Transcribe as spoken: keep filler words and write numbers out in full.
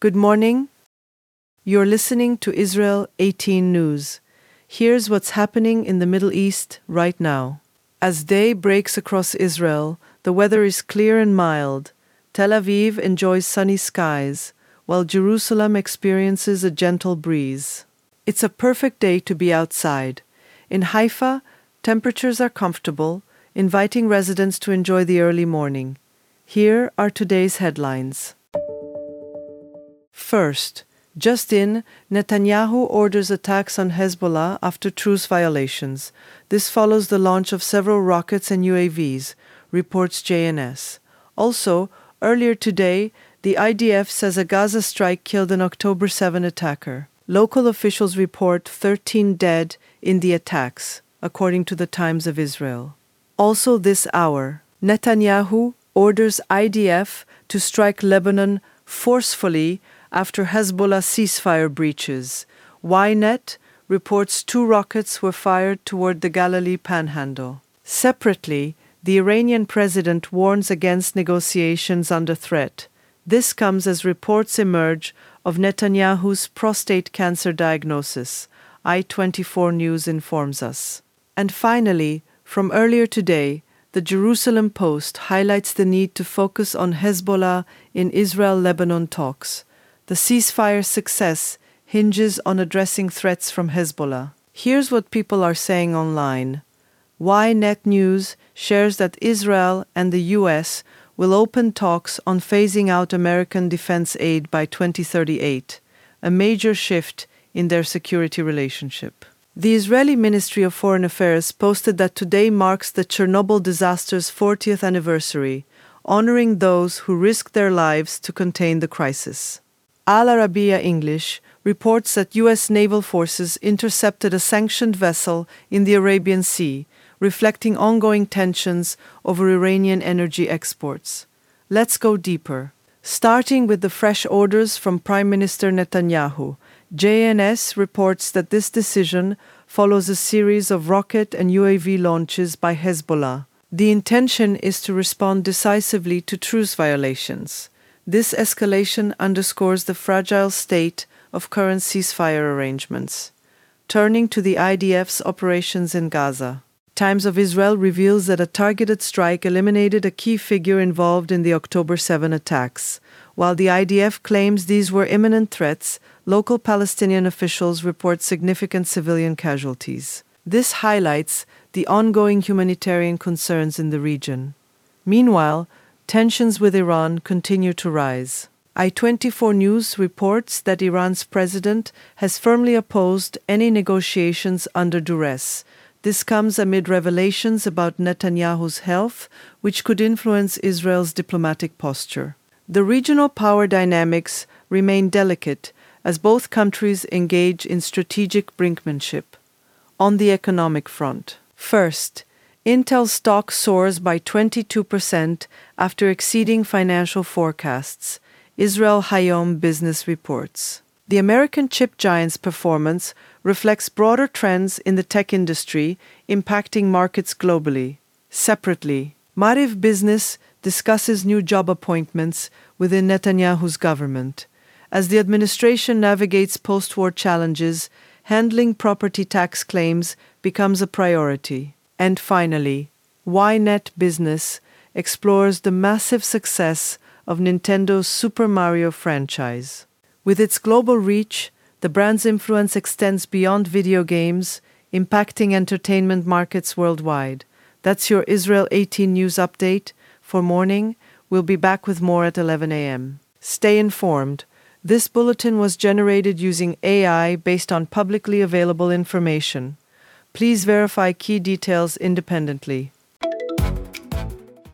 Good morning. You're listening to Israel eighteen News. Here's what's happening in the Middle East right now. As day breaks across Israel, the weather is clear and mild. Tel Aviv enjoys sunny skies, while Jerusalem experiences a gentle breeze. It's a perfect day to be outside. In Haifa, temperatures are comfortable, inviting residents to enjoy the early morning. Here are today's headlines. First, just in, Netanyahu orders attacks on Hezbollah after truce violations. This follows the launch of several rockets and U A Vs, reports J N S. Also, earlier today, the I D F says a Gaza strike killed an October seventh attacker. Local officials report thirteen dead in the attacks, according to the Times of Israel. Also this hour, Netanyahu orders I D F to strike Lebanon forcefully after Hezbollah ceasefire breaches. Ynet reports two rockets were fired toward the Galilee Panhandle. Separately, the Iranian president warns against negotiations under threat. This comes as reports emerge of Netanyahu's prostate cancer diagnosis, I twenty-four News informs us. And finally, from earlier today, the Jerusalem Post highlights the need to focus on Hezbollah in Israel-Lebanon talks. The ceasefire success hinges on addressing threats from Hezbollah. Here's what people are saying online. Ynet News shares that Israel and the U S will open talks on phasing out American defense aid by twenty thirty-eight, a major shift in their security relationship. The Israeli Ministry of Foreign Affairs posted that today marks the Chernobyl disaster's fortieth anniversary, honoring those who risked their lives to contain the crisis. Al Arabiya English reports that U S naval forces intercepted a sanctioned vessel in the Arabian Sea, reflecting ongoing tensions over Iranian energy exports. Let's go deeper. Starting with the fresh orders from Prime Minister Netanyahu, J N S reports that this decision follows a series of rocket and U A V launches by Hezbollah. The intention is to respond decisively to truce violations. This escalation underscores the fragile state of current ceasefire arrangements. Turning to the I D F's operations in Gaza. Times of Israel reveals that a targeted strike eliminated a key figure involved in the October seventh attacks. While the I D F claims these were imminent threats, local Palestinian officials report significant civilian casualties. This highlights the ongoing humanitarian concerns in the region. Meanwhile, tensions with Iran continue to rise. I twenty-four News reports that Iran's president has firmly opposed any negotiations under duress. This comes amid revelations about Netanyahu's health, which could influence Israel's diplomatic posture. The regional power dynamics remain delicate as both countries engage in strategic brinkmanship. On the economic front. First, Intel stock soars by twenty-two percent after exceeding financial forecasts, Israel Hayom Business reports. The American chip giant's performance reflects broader trends in the tech industry impacting markets globally. Separately, Maariv Business discusses new job appointments within Netanyahu's government. As the administration navigates post-war challenges, handling property tax claims becomes a priority. And finally, Ynet Business explores the massive success of Nintendo's Super Mario franchise. With its global reach, the brand's influence extends beyond video games, impacting entertainment markets worldwide. That's your Israel eighteen News update for morning. We'll be back with more at eleven a.m. Stay informed. This bulletin was generated using A I based on publicly available information. Please verify key details independently.